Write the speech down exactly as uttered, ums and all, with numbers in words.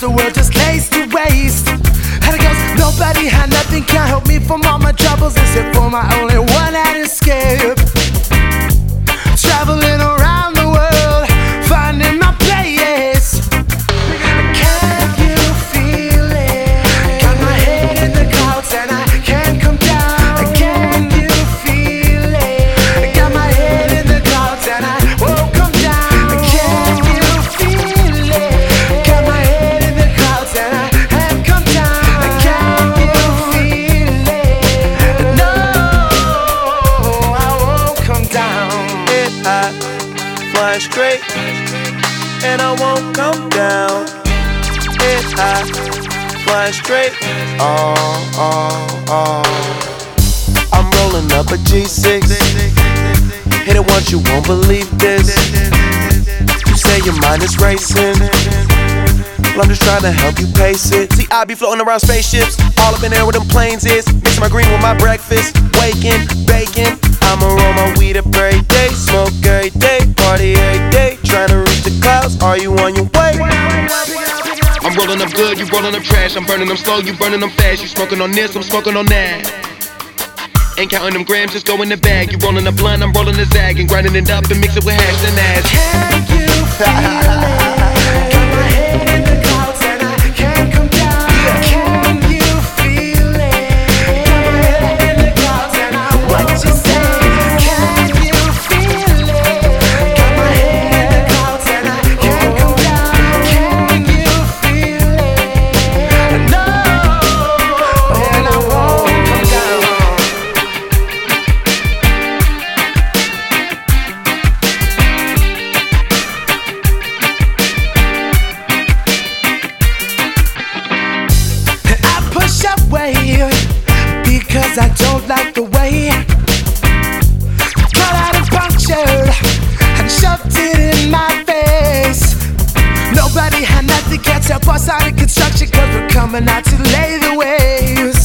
the world just lays to waste. And it goes, nobody had nothing can help me from all my troubles except for my only one-night escape. Traveling around the world, finding my place. Can you feel it? Got my head in the clouds and I can't come down. Can you feel it? Got my head in the clouds and I won't come down. Can you feel it? Got my head in the clouds and I haven't come down. Can you feel it? No, I won't come down. Head high, flying straight, and I won't come down. Head high, flying straight. Oh, oh, oh. I'm rolling up a G six. Hit it once, you won't believe this. You say your mind is racing. Well, I'm just trying to help you pace it. See, I be floating around spaceships, all up in there where them planes is. Mixing my green with my breakfast, waking, baking. I'ma roll my weed up every day, smoke every day, party every day. Trying to reach the clouds, are you on your way? I'm rolling up good, you rolling up trash. I'm burning them slow, you burning them fast. You smoking on this, I'm smoking on that. Ain't counting them grams, just go in the bag. You rolling the blunt, I'm rolling the zag. And grinding it up and mix it with hash and ass. Can you feel it? Got my head in the clouds and I can't come down. Can you feel it? Got my head in the clouds and I what you say? Can you feel it? Got my head in the clouds and I can't come down. Can you feel it? No, and I won't come down. Push away because I don't like the way cut out and punctured and shoved it in my face. Nobody had nothing, can't help us out of construction, cause we're coming out to lay the waves.